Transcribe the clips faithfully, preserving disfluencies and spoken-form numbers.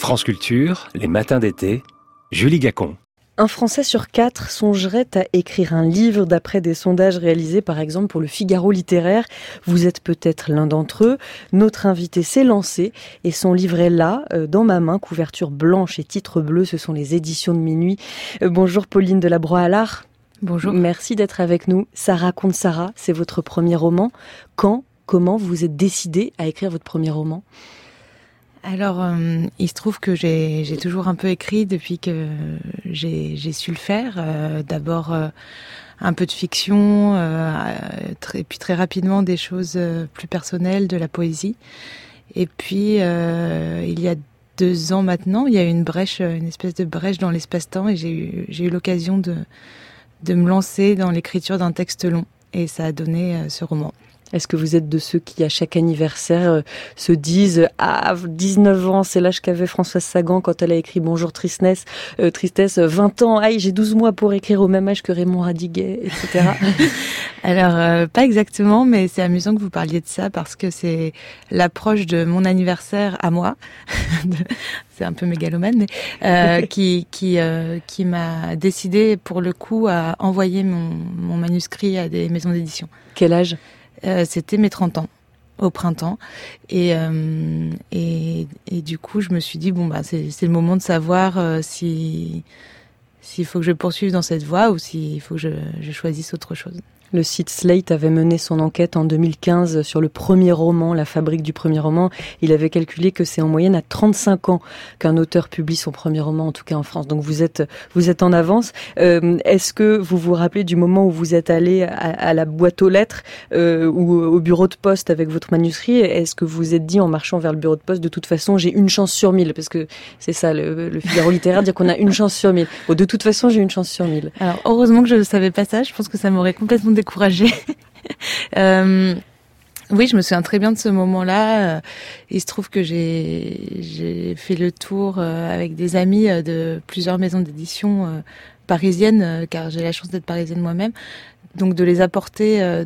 France Culture, les matins d'été, Julie Gacon. Un Français sur quatre songerait à écrire un livre d'après des sondages réalisés par exemple pour le Figaro littéraire. Vous êtes peut-être l'un d'entre eux. Notre invité s'est lancé et son livre est là, euh, dans ma main, couverture blanche et titre bleu. Ce sont les éditions de Minuit. Euh, bonjour Pauline Delabroix-Allard. Bonjour. Merci d'être avec nous. Ça raconte Sarah, c'est votre premier roman. Quand, comment vous vous êtes décidée à écrire votre premier roman ? Alors, euh, il se trouve que j'ai, j'ai toujours un peu écrit depuis que j'ai, j'ai su le faire. Euh, d'abord, euh, un peu de fiction, euh, très, puis très rapidement des choses plus personnelles, de la poésie. Et puis, euh, il y a deux ans maintenant, il y a eu une brèche, une espèce de brèche dans l'espace-temps, et j'ai eu, j'ai eu l'occasion de, de me lancer dans l'écriture d'un texte long. Et ça a donné euh, ce roman. Est-ce que vous êtes de ceux qui, à chaque anniversaire, euh, se disent « Ah, dix-neuf ans, c'est l'âge qu'avait Françoise Sagan quand elle a écrit Bonjour Tristesse, euh, Tristesse, vingt ans, aïe, j'ai douze mois pour écrire au même âge que Raymond Radiguet, et cetera » Alors, euh, pas exactement, mais c'est amusant que vous parliez de ça parce que c'est l'approche de mon anniversaire à moi, c'est un peu mégalomane, mais euh, qui qui euh, qui m'a décidé pour le coup à envoyer mon, mon manuscrit à des maisons d'édition. Quel âge ? Euh, c'était mes trente ans, au printemps. Et, euh, et, et du coup, je me suis dit, bon, bah, c'est, c'est le moment de savoir euh, si, s'il faut que je poursuive dans cette voie ou s'il faut que je, je choisisse autre chose. Le site Slate avait mené son enquête en deux mille quinze sur le premier roman, la fabrique du premier roman. Il avait calculé que c'est en moyenne à trente-cinq ans qu'un auteur publie son premier roman, en tout cas en France. Donc vous êtes vous êtes en avance. Euh, est-ce que vous vous rappelez du moment où vous êtes allé à, à la boîte aux lettres euh, ou au bureau de poste avec votre manuscrit ? Est-ce que vous vous êtes dit en marchant vers le bureau de poste, de toute façon j'ai une chance sur mille ? Parce que c'est ça le, le Figaro littéraire, dire qu'on a une chance sur mille. Bon, de toute façon j'ai une chance sur mille. Alors heureusement que je ne savais pas ça. Je pense que ça m'aurait complètement découragée. euh, oui, je me souviens très bien de ce moment-là. Il se trouve que j'ai, j'ai fait le tour avec des amis de plusieurs maisons d'édition parisiennes, car j'ai la chance d'être parisienne moi-même. Donc de les apporter, euh,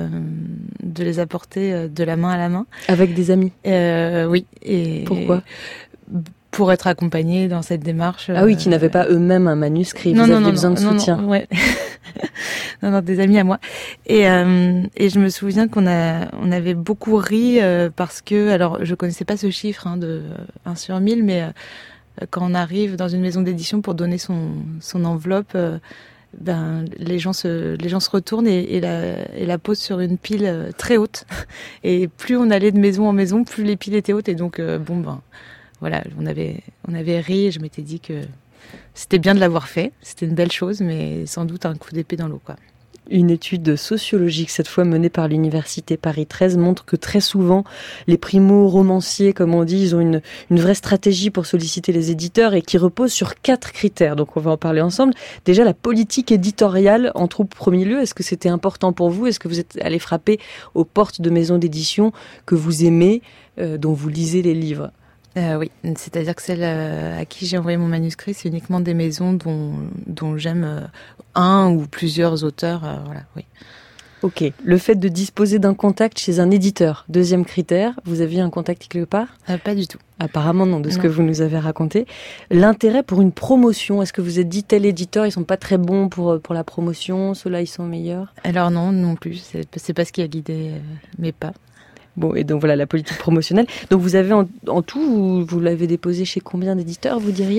de les apporter de la main à la main. Avec des amis. Euh, oui. Et pourquoi ? Pour être accompagnés dans cette démarche. Ah oui, qui n'avaient pas eux-mêmes un manuscrit. Non, vous non, aviez non, besoin non, de soutien. Non, non, ouais. non, non, des amis à moi. Et, euh, et je me souviens qu'on a, on avait beaucoup ri euh, parce que, alors, je connaissais pas ce chiffre hein, de un sur mille, mais euh, quand on arrive dans une maison d'édition pour donner son, son enveloppe, euh, ben les gens se, les gens se retournent et, et, la, et la posent sur une pile euh, très haute. Et plus on allait de maison en maison, plus les piles étaient hautes. Et donc, euh, bon ben. Voilà, on avait, on avait ri et je m'étais dit que c'était bien de l'avoir fait. C'était une belle chose, mais sans doute un coup d'épée dans l'eau, quoi. Une étude sociologique, cette fois menée par l'Université Paris treize, montre que très souvent, les primo-romanciers, comme on dit, ils ont une, une vraie stratégie pour solliciter les éditeurs et qui repose sur quatre critères. Donc on va en parler ensemble. Déjà, la politique éditoriale en tout premier lieu. Est-ce que c'était important pour vous ? Est-ce que vous êtes allé frapper aux portes de maisons d'édition que vous aimez, euh, dont vous lisez les livres ? Euh, oui, c'est-à-dire que celle à qui j'ai envoyé mon manuscrit, c'est uniquement des maisons dont, dont j'aime un ou plusieurs auteurs. Euh, voilà, oui. Ok. Le fait de disposer d'un contact chez un éditeur, deuxième critère. Vous aviez un contact quelque part ? euh, Pas du tout. Apparemment non, de ce non. que vous nous avez raconté. L'intérêt pour une promotion, est-ce que vous êtes dit tel éditeur, ils sont pas très bons pour pour la promotion, ceux-là ils sont meilleurs ? Alors non, non plus. C'est, c'est pas ce qui a guidé euh, mes pas. Bon, et donc voilà, la politique promotionnelle. Donc vous avez en, en tout, vous, vous l'avez déposé chez combien d'éditeurs, vous diriez ?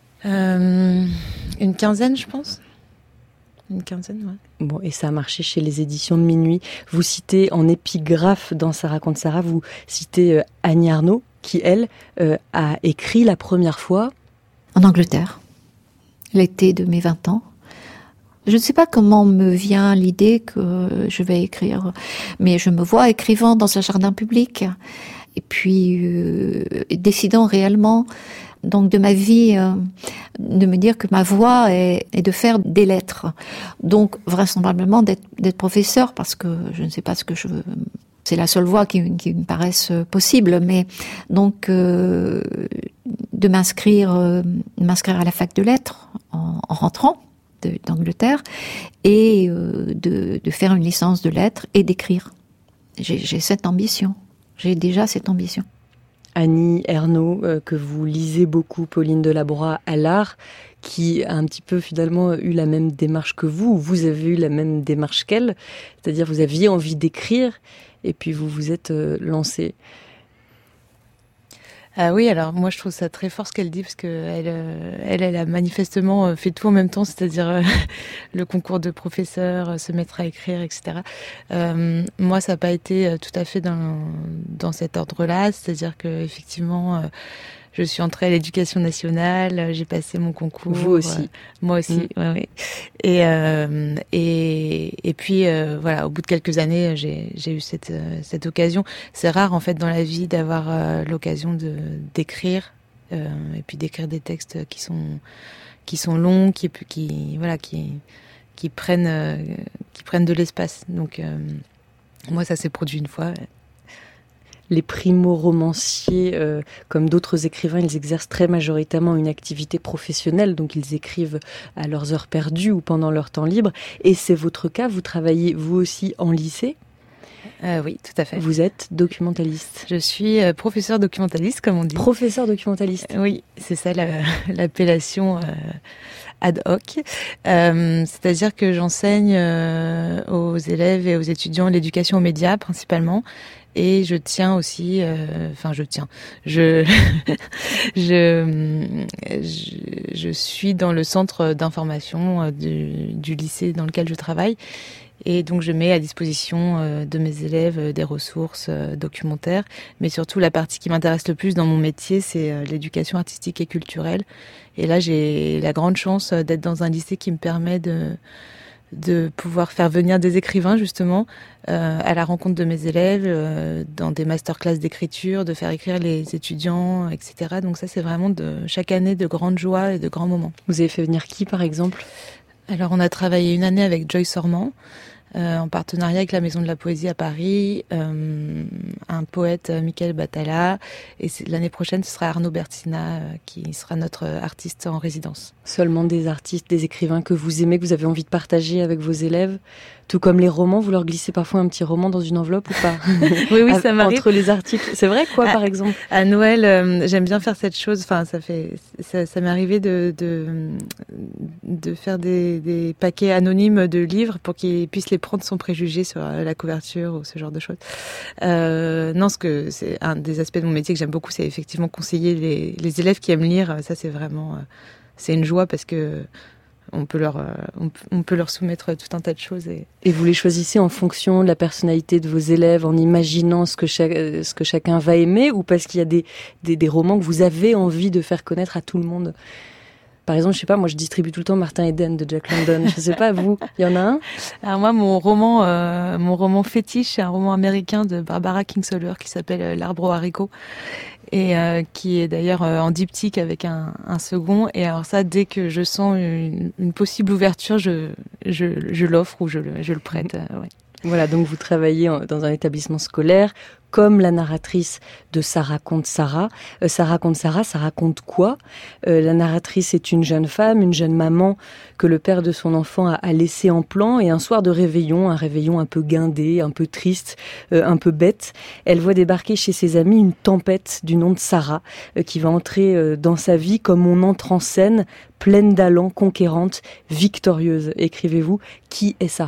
euh, Une quinzaine, je pense. Une quinzaine, ouais. Bon, et ça a marché chez les éditions de Minuit. Vous citez en épigraphe dans Ça raconte Sarah, vous citez euh, Annie Arnaud, qui elle euh, a écrit la première fois en Angleterre, l'été de mes vingt ans. Je ne sais pas comment me vient l'idée que je vais écrire, mais je me vois écrivant dans un jardin public et puis euh, décidant réellement donc de ma vie, euh, de me dire que ma voie est, est de faire des lettres. Donc vraisemblablement d'être, d'être professeur parce que je ne sais pas ce que je veux. C'est la seule voie qui, qui me paraisse possible, mais donc euh, de m'inscrire, euh, m'inscrire à la fac de lettres en, en rentrant. De, d'Angleterre et euh, de, de faire une licence de lettres et d'écrire. J'ai, j'ai cette ambition. J'ai déjà cette ambition. Annie Ernaux, euh, que vous lisez beaucoup, Pauline Delabroix, à l'art, qui a un petit peu finalement eu la même démarche que vous, ou vous avez eu la même démarche qu'elle, c'est-à-dire vous aviez envie d'écrire, et puis vous vous êtes euh, lancée. Ah oui, alors moi je trouve ça très fort ce qu'elle dit, parce que elle, euh, elle, elle a manifestement euh, fait tout en même temps, c'est-à-dire euh, le concours de professeur, euh, se mettre à écrire, et cetera. Euh, moi, ça n'a pas été euh, tout à fait dans dans cet ordre-là, c'est-à-dire que effectivement, euh, je suis entrée à l'Éducation nationale, j'ai passé mon concours. Vous aussi. Euh, moi aussi, mmh. ouais, ouais. Et euh, et et puis euh, voilà, au bout de quelques années, j'ai j'ai eu cette euh, cette occasion. C'est rare en fait dans la vie d'avoir euh, l'occasion de d'écrire euh, et puis d'écrire des textes qui sont qui sont longs, qui qui voilà, qui qui prennent euh, qui prennent de l'espace. Donc euh, moi, ça s'est produit une fois. Les primo-romanciers, euh, comme d'autres écrivains, ils exercent très majoritairement une activité professionnelle, donc ils écrivent à leurs heures perdues ou pendant leur temps libre. Et c'est votre cas, vous travaillez vous aussi en lycée ? Euh, oui, tout à fait. Vous êtes documentaliste. Je suis euh, professeur documentaliste, comme on dit. Professeur documentaliste. Oui, c'est ça la, l'appellation euh, ad hoc. Euh, c'est-à-dire que j'enseigne euh, aux élèves et aux étudiants l'éducation aux médias, principalement. Et je tiens aussi, enfin euh, je tiens, je, je, je, je suis dans le centre d'information du, du lycée dans lequel je travaille. Et donc je mets à disposition euh, de mes élèves euh, des ressources euh, documentaires. Mais surtout la partie qui m'intéresse le plus dans mon métier, c'est euh, l'éducation artistique et culturelle. Et là j'ai la grande chance d'être dans un lycée qui me permet de... de pouvoir faire venir des écrivains justement euh, à la rencontre de mes élèves, euh, dans des masterclass d'écriture, de faire écrire les étudiants, et cetera. Donc ça, c'est vraiment de chaque année de grandes joies et de grands moments. Vous avez fait venir qui, par exemple ? Alors, on a travaillé une année avec Joyce Ormand, euh, en partenariat avec la Maison de la Poésie à Paris, euh, un poète, Michael Batala, et l'année prochaine, ce sera Arnaud Bertina, euh, qui sera notre artiste en résidence. Seulement des artistes, des écrivains que vous aimez, que vous avez envie de partager avec vos élèves, tout comme les romans, vous leur glissez parfois un petit roman dans une enveloppe ou pas ? Oui, oui, ça m'arrive. Entre les articles, c'est vrai quoi, à, par exemple ? À Noël, euh, j'aime bien faire cette chose. Enfin, ça fait, ça, ça m'est arrivé de de de faire des, des paquets anonymes de livres pour qu'ils puissent les prendre sans préjugés sur la couverture ou ce genre de choses. Euh, non, ce que c'est un des aspects de mon métier que j'aime beaucoup, c'est effectivement conseiller les les élèves qui aiment lire. Ça, c'est vraiment, euh, c'est une joie parce que on peut leur, on peut leur soumettre tout un tas de choses. Et, et vous les choisissez en fonction de la personnalité de vos élèves, en imaginant ce que, chaque, ce que chacun va aimer, ou parce qu'il y a des, des, des romans que vous avez envie de faire connaître à tout le monde ? Par exemple, je sais pas, moi je distribue tout le temps Martin Eden de Jack London. Je sais pas, vous, il y en a un ? Alors moi, mon roman, euh, mon roman fétiche, c'est un roman américain de Barbara Kingsolver qui s'appelle L'arbre aux haricots, et euh, qui est d'ailleurs euh, en diptyque avec un, un second. Et alors ça, dès que je sens une, une possible ouverture, je, je, je l'offre ou je le, je le prête. Euh, ouais. Voilà, donc vous travaillez dans un établissement scolaire, comme la narratrice de Ça raconte Sarah. Euh, Ça raconte Sarah, ça raconte quoi ? euh, La narratrice est une jeune femme, une jeune maman que le père de son enfant a, a laissé en plan, et un soir de réveillon, un réveillon un peu guindé, un peu triste, euh, un peu bête, elle voit débarquer chez ses amis une tempête du nom de Sarah, euh, qui va entrer euh, dans sa vie comme on entre en scène, pleine d'allant, conquérante, victorieuse. Écrivez-vous, qui est Sarah ?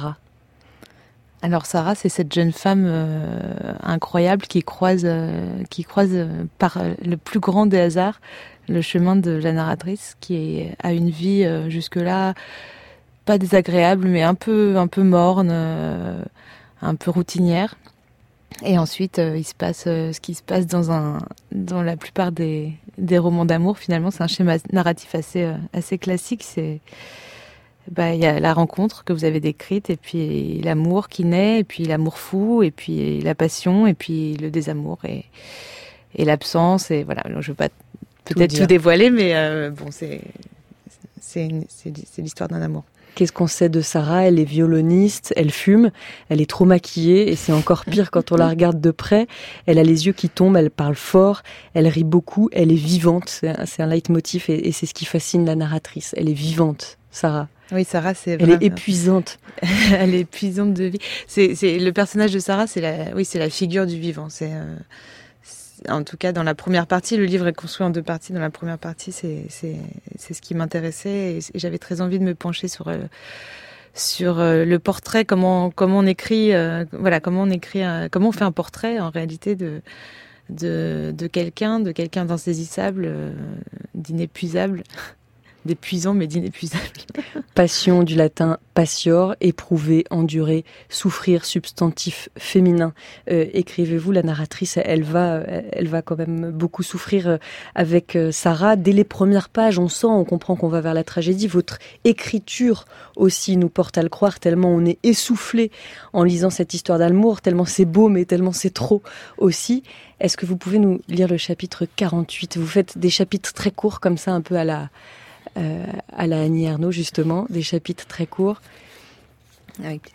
Alors Sarah, c'est cette jeune femme euh, incroyable qui croise, euh, qui croise euh, par le plus grand des hasards le chemin de la narratrice, qui a une vie euh, jusque-là pas désagréable, mais un peu, un peu morne, euh, un peu routinière. Et ensuite, euh, il se passe euh, ce qui se passe dans un, dans la plupart des, des romans d'amour. Finalement, c'est un schéma narratif assez, euh, assez classique. C'est Bah, il y a la rencontre que vous avez décrite, et puis l'amour qui naît, et puis l'amour fou, et puis la passion, et puis le désamour, et, et l'absence, et voilà. Alors, je veux pas peut-être tout, tout dévoiler, mais euh, bon, c'est, c'est, une, c'est, c'est l'histoire d'un amour. Qu'est-ce qu'on sait de Sarah ? Elle est violoniste, elle fume, elle est trop maquillée, et c'est encore pire quand on la regarde de près. Elle a les yeux qui tombent, elle parle fort, elle rit beaucoup, elle est vivante. C'est un, c'est un leitmotiv, et, et c'est ce qui fascine la narratrice. Elle est vivante, Sarah. Oui, Sarah, c'est elle est épuisante. Elle est épuisante de vie. C'est, c'est le personnage de Sarah, c'est la, oui, c'est la figure du vivant. C'est, euh, en tout cas dans la première partie, le livre est construit en deux parties. Dans la première partie, c'est c'est c'est ce qui m'intéressait et, et j'avais très envie de me pencher sur euh, sur euh, le portrait, comment comment on écrit, euh, voilà, comment on écrit, un, comment on fait un portrait en réalité de de de quelqu'un, de quelqu'un d'insaisissable, euh, d'inépuisable. D'épuisant mais d'inépuisable. Passion du latin passior, éprouver, endurer, souffrir, substantif féminin. Euh, écrivez-vous, la narratrice, elle va, elle va quand même beaucoup souffrir avec Sarah. Dès les premières pages, on sent, on comprend qu'on va vers la tragédie. Votre écriture aussi nous porte à le croire, tellement on est essoufflé en lisant cette histoire d'Almour, tellement c'est beau mais tellement c'est trop aussi. Est-ce que vous pouvez nous lire le chapitre quarante-huit ? Vous faites des chapitres très courts comme ça, un peu à la... Euh, à la Annie Ernaux, justement, des chapitres très courts. Avec...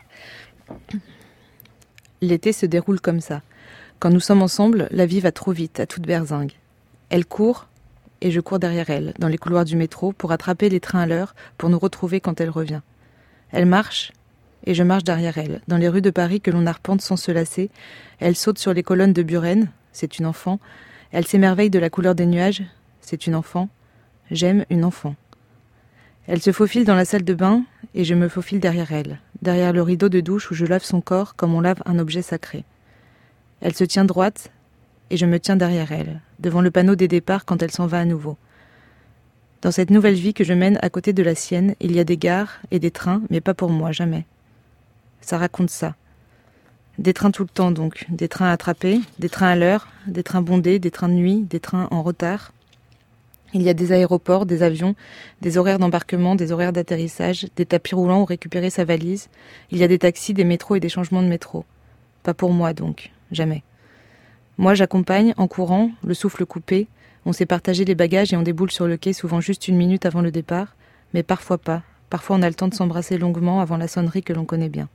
L'été se déroule comme ça. Quand nous sommes ensemble, la vie va trop vite, à toute berzingue. Elle court, et je cours derrière elle, dans les couloirs du métro, pour attraper les trains à l'heure, pour nous retrouver quand elle revient. Elle marche, et je marche derrière elle, dans les rues de Paris que l'on arpente sans se lasser. Elle saute sur les colonnes de Buren, c'est une enfant. Elle s'émerveille de la couleur des nuages, c'est une enfant. J'aime une enfant. Elle se faufile dans la salle de bain et je me faufile derrière elle, derrière le rideau de douche où je lave son corps comme on lave un objet sacré. Elle se tient droite et je me tiens derrière elle, devant le panneau des départs quand elle s'en va à nouveau. Dans cette nouvelle vie que je mène à côté de la sienne, il y a des gares et des trains, mais pas pour moi, jamais. Ça raconte ça. Des trains tout le temps donc, des trains attrapés, des trains à l'heure, des trains bondés, des trains de nuit, des trains en retard. Il y a des aéroports, des avions, des horaires d'embarquement, des horaires d'atterrissage, des tapis roulants où récupérer sa valise. Il y a des taxis, des métros et des changements de métro. Pas pour moi donc, jamais. Moi j'accompagne, en courant, le souffle coupé. On s'est partagé les bagages et on déboule sur le quai souvent juste une minute avant le départ. Mais parfois pas. Parfois on a le temps de s'embrasser longuement avant la sonnerie que l'on connaît bien.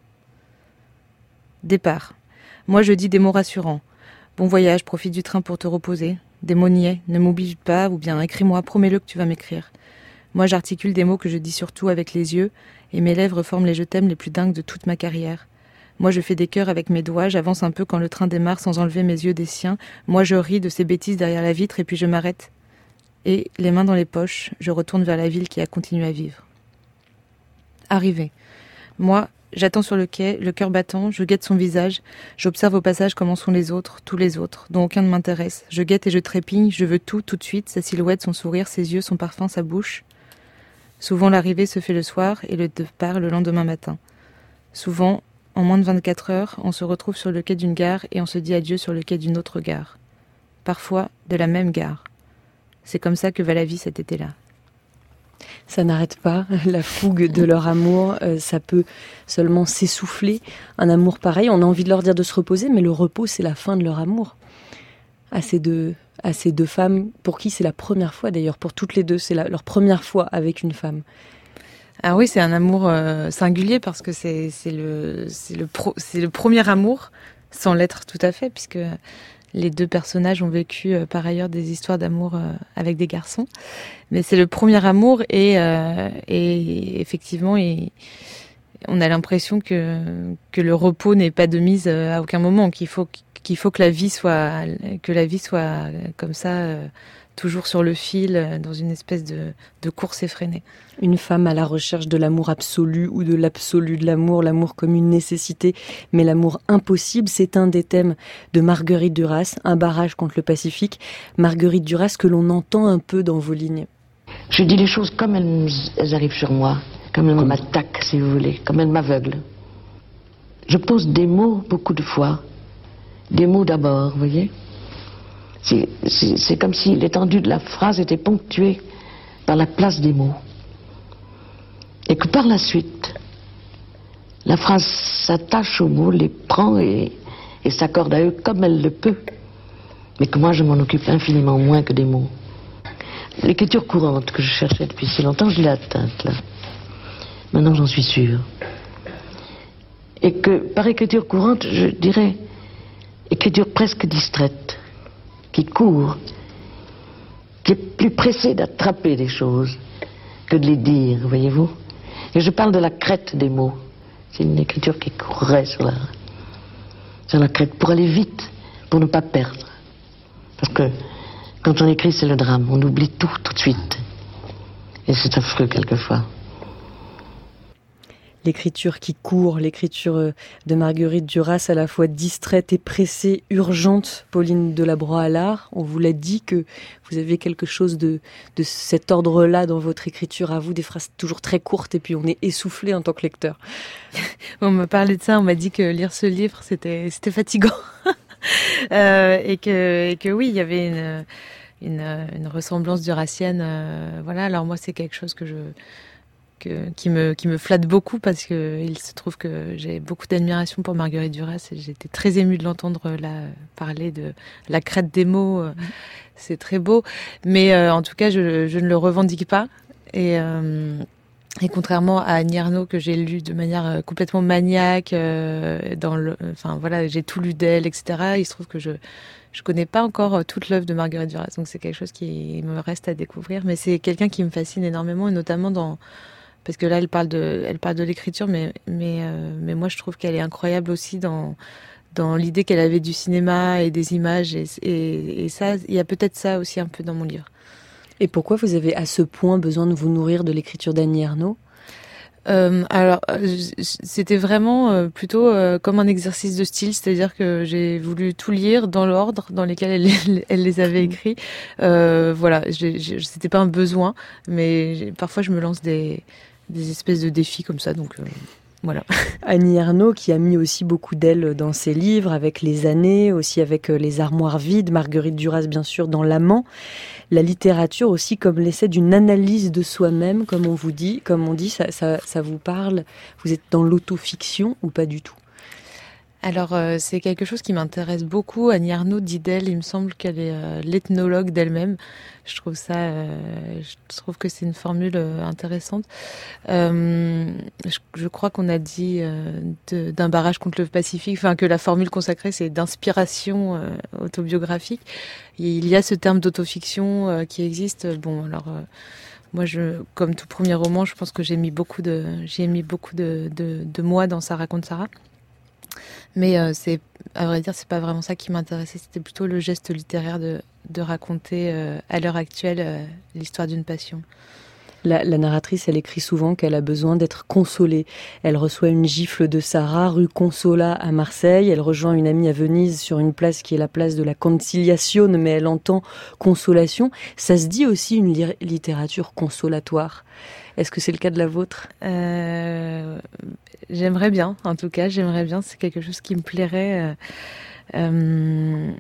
Départ. Moi je dis des mots rassurants. Bon voyage, profite du train pour te reposer. Des mots niais, ne m'oublie pas, ou bien écris-moi, promets-le que tu vas m'écrire. Moi j'articule des mots que je dis surtout avec les yeux, et mes lèvres forment les je t'aime les plus dingues de toute ma carrière. Moi je fais des cœurs avec mes doigts, j'avance un peu quand le train démarre sans enlever mes yeux des siens. Moi je ris de ces bêtises derrière la vitre et puis je m'arrête. Et, les mains dans les poches, je retourne vers la ville qui a continué à vivre. Arrivé. Moi, j'attends sur le quai, le cœur battant, je guette son visage, j'observe au passage comment sont les autres, tous les autres, dont aucun ne m'intéresse. Je guette et je trépigne, je veux tout, tout de suite, sa silhouette, son sourire, ses yeux, son parfum, sa bouche. Souvent l'arrivée se fait le soir et le départ le lendemain matin. Souvent, en moins de vingt-quatre heures, on se retrouve sur le quai d'une gare et on se dit adieu sur le quai d'une autre gare. Parfois, de la même gare. C'est comme ça que va la vie cet été-là. Ça n'arrête pas, la fougue de leur amour, euh, ça peut seulement s'essouffler. Un amour pareil, on a envie de leur dire de se reposer, mais le repos, c'est la fin de leur amour. À ces deux, à ces deux femmes, pour qui c'est la première fois d'ailleurs, pour toutes les deux, c'est la, leur première fois avec une femme. Ah oui, c'est un amour euh, singulier parce que c'est, c'est, le, c'est, le pro, c'est le premier amour, sans l'être tout à fait, puisque les deux personnages ont vécu euh, par ailleurs des histoires d'amour euh, avec des garçons. Mais c'est le premier amour et, euh, et effectivement, et on a l'impression que, que le repos n'est pas de mise euh, à aucun moment, qu'il faut, qu'il faut que la vie soit, que la vie soit euh, comme ça, euh, toujours sur le fil, euh, dans une espèce de, de course effrénée. Une femme à la recherche de l'amour absolu ou de l'absolu de l'amour, l'amour comme une nécessité, mais l'amour impossible, c'est un des thèmes de Marguerite Duras, un barrage contre le Pacifique. Marguerite Duras que l'on entend un peu dans vos lignes. Je dis les choses comme elles, elles arrivent sur moi, comme elles m'attaquent, si vous voulez, comme elles m'aveuglent. Je pose des mots beaucoup de fois, des mots d'abord, vous voyez. C'est, c'est, c'est comme si l'étendue de la phrase était ponctuée par la place des mots. Et que par la suite, la phrase s'attache aux mots, les prend et, et s'accorde à eux comme elle le peut. Mais que moi je m'en occupe infiniment moins que des mots. L'écriture courante que je cherchais depuis si longtemps, je l'ai atteinte là. Maintenant j'en suis sûre. Et que par écriture courante, je dirais écriture presque distraite, qui court, qui est plus pressée d'attraper des choses que de les dire, voyez-vous. Et je parle de la crête des mots. C'est une écriture qui courrait sur la, sur la crête pour aller vite, pour ne pas perdre. Parce que quand on écrit, c'est le drame. On oublie tout, tout de suite. Et c'est affreux, quelquefois. L'écriture qui court, l'écriture de Marguerite Duras, à la fois distraite et pressée, urgente. Pauline Delabroix-Allard, on vous l'a dit que vous aviez quelque chose de, de cet ordre-là dans votre écriture à vous, des phrases toujours très courtes et puis on est essoufflé en tant que lecteur. On m'a parlé de ça, on m'a dit que lire ce livre, c'était, c'était fatigant. euh, et, que, et que oui, il y avait une, une, une ressemblance durassienne. Euh, voilà, alors moi, c'est quelque chose que je... Que, qui me qui me flatte beaucoup parce que il se trouve que j'ai beaucoup d'admiration pour Marguerite Duras et j'étais très émue de l'entendre là parler de la crête des mots. Mmh. C'est très beau, mais euh, en tout cas je, je ne le revendique pas et euh, et contrairement à Annie Ernaux que j'ai lu de manière complètement maniaque, euh, dans le, enfin voilà, j'ai tout lu d'elle, et cetera. Il se trouve que je je connais pas encore toute l'œuvre de Marguerite Duras, donc c'est quelque chose qui me reste à découvrir. Mais c'est quelqu'un qui me fascine énormément et notamment dans parce que là, elle parle de, elle parle de l'écriture, mais, mais, euh, mais moi, je trouve qu'elle est incroyable aussi dans, dans l'idée qu'elle avait du cinéma et des images. Et, et, et ça, il y a peut-être ça aussi un peu dans mon livre. Et pourquoi vous avez à ce point besoin de vous nourrir de l'écriture d'Annie Ernaux ? Euh, alors, c'était vraiment euh, plutôt euh, comme un exercice de style, c'est-à-dire que j'ai voulu tout lire dans l'ordre dans lequel elle, elle les avait écrits. Euh, voilà, j'ai, j'ai, c'était pas un besoin, mais parfois je me lance des des espèces de défis comme ça, donc euh, voilà. Annie Ernaux qui a mis aussi beaucoup d'elle dans ses livres, avec Les années, aussi avec Les armoires vides, Marguerite Duras bien sûr dans L'amant. La littérature aussi comme l'essai d'une analyse de soi-même, comme on vous dit, comme on dit, ça, ça, ça vous parle. Vous êtes dans l'autofiction ou pas du tout ? Alors, euh, c'est quelque chose qui m'intéresse beaucoup. Annie Ernaux dit d'elle, il me semble qu'elle est euh, l'ethnologue d'elle-même. Je trouve ça, euh, je trouve que c'est une formule euh, intéressante. Euh, je, je crois qu'on a dit euh, de, d'un barrage contre le Pacifique, enfin que la formule consacrée c'est d'inspiration euh, autobiographique. Et il y a ce terme d'autofiction euh, qui existe. Bon, alors. Euh, Moi, je, comme tout premier roman, je pense que j'ai mis beaucoup de, j'ai mis beaucoup de, de, de moi dans Ça raconte Sarah. Mais euh, c'est, à vrai dire, c'est pas vraiment ça qui m'intéressait. C'était plutôt le geste littéraire de, de raconter euh, à l'heure actuelle euh, l'histoire d'une passion. La, la narratrice, elle écrit souvent qu'elle a besoin d'être consolée. Elle reçoit une gifle de Sarah, rue Consola à Marseille. Elle rejoint une amie à Venise sur une place qui est la place de la Conciliazione, mais elle entend consolation. Ça se dit aussi une li- littérature consolatoire. Est-ce que c'est le cas de la vôtre ? euh, J'aimerais bien, en tout cas, j'aimerais bien. C'est quelque chose qui me plairait. Euh, euh,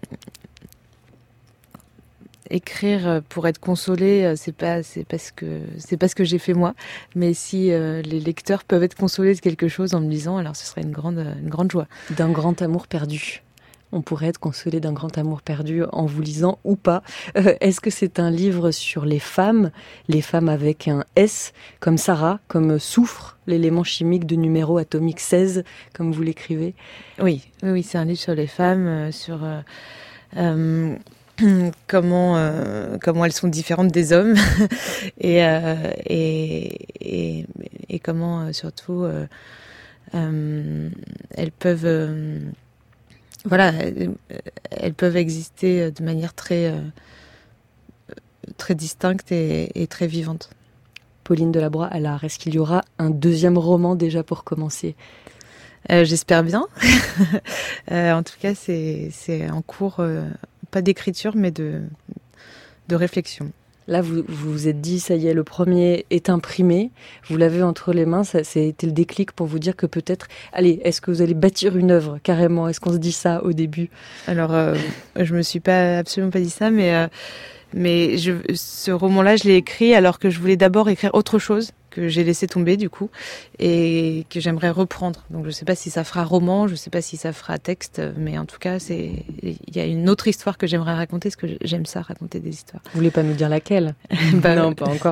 écrire pour être consolé, c'est pas, c'est parce que c'est pas ce que j'ai fait moi. Mais si euh, les lecteurs peuvent être consolés de quelque chose en me lisant, alors ce serait une grande, une grande joie. D'un grand amour perdu. On pourrait être consolé d'un grand amour perdu en vous lisant ou pas. Euh, est-ce que c'est un livre sur les femmes, les femmes avec un S, comme Sarah, comme Soufre, l'élément chimique de numéro atomique seize, comme vous l'écrivez ? Oui, oui, oui, c'est un livre sur les femmes, euh, sur euh, euh, comment euh, comment elles sont différentes des hommes et, euh, et et et comment euh, surtout euh, euh, elles peuvent euh, voilà elles, elles peuvent exister de manière très euh, très distincte et, et très vivante. Pauline Delabroix-Allard, est-ce qu'il y aura un deuxième roman déjà pour commencer ? Euh, j'espère bien. euh, en tout cas, c'est c'est en cours, euh, pas d'écriture, mais de de réflexion. Là, vous vous, vous êtes dit, ça y est, le premier est imprimé. Vous l'avez entre les mains. Ça, c'était le déclic pour vous dire que peut-être, allez, est-ce que vous allez bâtir une œuvre carrément ? Est-ce qu'on se dit ça au début ? Alors, euh, je me suis pas absolument pas dit ça, mais euh, mais je, ce roman-là, je l'ai écrit alors que je voulais d'abord écrire autre chose que j'ai laissé tomber du coup et que j'aimerais reprendre. Donc je sais pas si ça fera roman, je sais pas si ça fera texte, mais en tout cas c'est il y a une autre histoire que j'aimerais raconter parce que j'aime ça raconter des histoires. Vous voulez pas nous dire laquelle ? Bah, non, pas encore.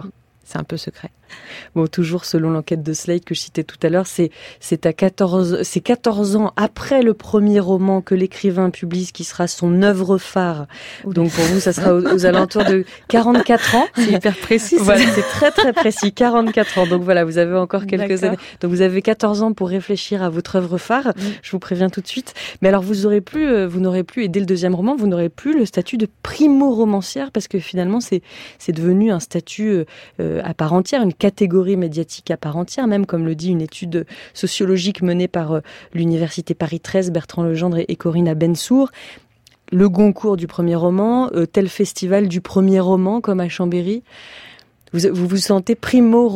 c'est un peu secret. Bon, toujours selon l'enquête de Slate que je citais tout à l'heure, c'est, c'est à quatorze, c'est quatorze ans après le premier roman que l'écrivain publie, ce qui sera son œuvre phare. Oula. Donc pour vous, ça sera aux, aux alentours de quarante-quatre ans. C'est hyper précis. Voilà, c'est très très précis, quarante-quatre ans. Donc voilà, vous avez encore quelques D'accord. années. Donc vous avez quatorze ans pour réfléchir à votre œuvre phare. Mmh. Je vous préviens tout de suite. Mais alors vous aurez plus, vous n'aurez plus, et dès le deuxième roman, vous n'aurez plus le statut de primo-romancière parce que finalement c'est c'est devenu un statut euh, à part entière, une catégorie médiatique à part entière, même comme le dit une étude sociologique menée par euh, l'université Paris treize, Bertrand Legendre et, et Corinne Abensour. Le Goncourt du premier roman, euh, tel festival du premier roman comme à Chambéry. Vous vous, vous sentez primo-romancière ?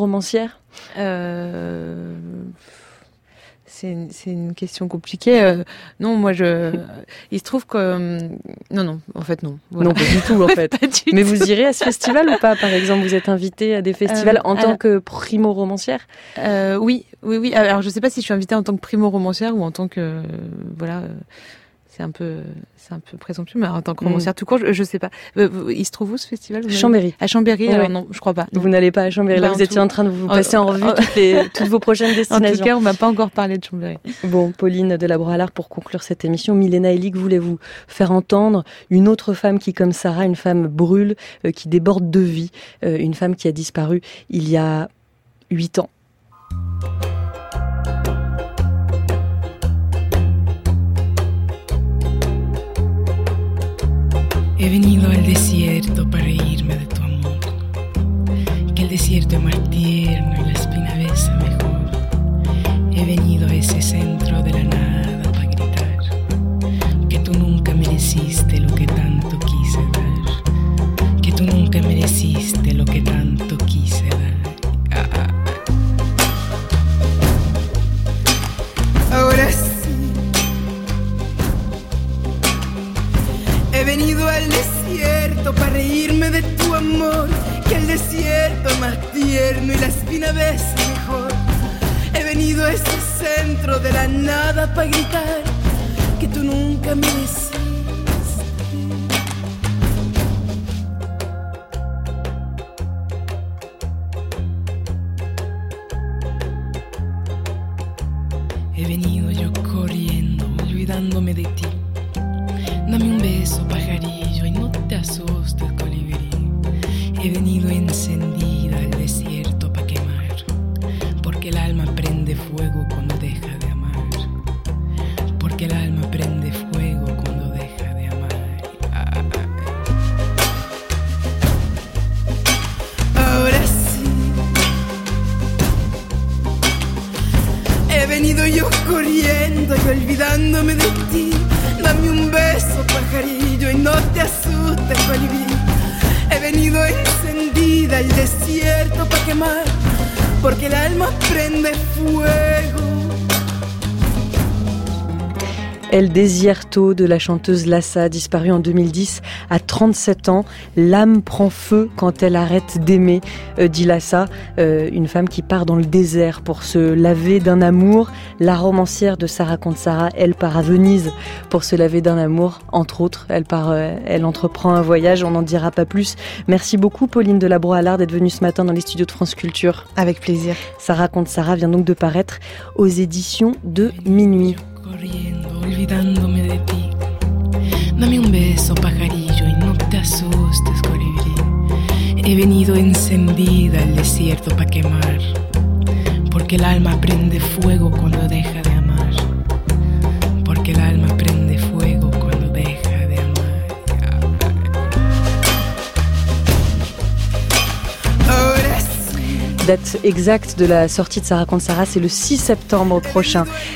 euh... C'est une, c'est une question compliquée. Euh, non, moi, je. Il se trouve que. Euh, non, non, en fait, non. Voilà. Non, pas du tout, en fait. Mais vous irez à ce festival ou pas, par exemple? Vous êtes invitée à des festivals euh, en tant alors, que primo-romancière? euh, Oui, oui, oui. Alors, je sais pas si je suis invitée en tant que primo-romancière ou en tant que. Euh, voilà. Euh, c'est un peu, c'est un peu présomptueux, mais en tant que romancière mmh. tout court, je, je sais pas. Euh, il se trouve où ce festival? Chambéry. À Chambéry, oui. Alors non, je crois pas. Non. Vous n'allez pas à Chambéry. Là, bah, vous étiez tout... en train de vous passer en, en revue en... toutes, les, toutes vos prochaines destinations. En tout cas, on m'a pas encore parlé de Chambéry. Bon, Pauline Delabroix-Allard, pour conclure cette émission, Milena Hellig voulait vous faire entendre une autre femme qui, comme Sarah, une femme brûle, euh, qui déborde de vie, euh, une femme qui a disparu il y a huit ans. He venido al desierto para reírme de tu amor, que el desierto es más tierno y la espina besa mejor. He venido a ese centro de la nada para gritar que tú nunca mereciste lo que tanto quise dar, que tú nunca mereciste lo que tanto quise dar. Ah, ah. Ahora sí. He venido al desierto para reírme de tu amor, que el desierto es más tierno y la espina besa mejor. He venido a ese centro de la nada para gritar que tú nunca mereciste. He venido yo corriendo, olvidándome de ti. Dame un beso, pajarillo, y no te asustes, colibrí. He venido encendida al desierto pa' quemar, porque el alma prende fuego cuando deja de amar. Porque el alma prende fuego cuando deja de amar. Ah. Ahora sí. He venido yo corriendo y olvidándome de ti. Dame un beso, pajarillo, y no te asustes, colibrí. He venido encendida al desierto para quemar, porque el alma prende fuego. El Desierto de la chanteuse Lassa, disparue en deux mille dix à trente-sept ans. L'âme prend feu quand elle arrête d'aimer, euh, dit Lassa, euh, une femme qui part dans le désert pour se laver d'un amour. La romancière de Ça raconte Sarah, elle part à Venise pour se laver d'un amour, entre autres. Elle part, euh, elle entreprend un voyage, on n'en dira pas plus. Merci beaucoup Pauline Delabroix-Allard d'être venue ce matin dans les studios de France Culture. Avec plaisir. Ça raconte Sarah vient donc de paraître aux éditions de Minuit. Corriendo, olvidándome de ti. Dame un beso, pajarillo, y no te asustes, colibrí. He venido encendida al desierto pa' quemar, porque el alma prende fuego cuando deja de amar. Porque el alma prende fuego cuando deja de amar. Ahora sí. Date exacte de la sortie de Ça raconte Sarah, c'est le six septembre prochain.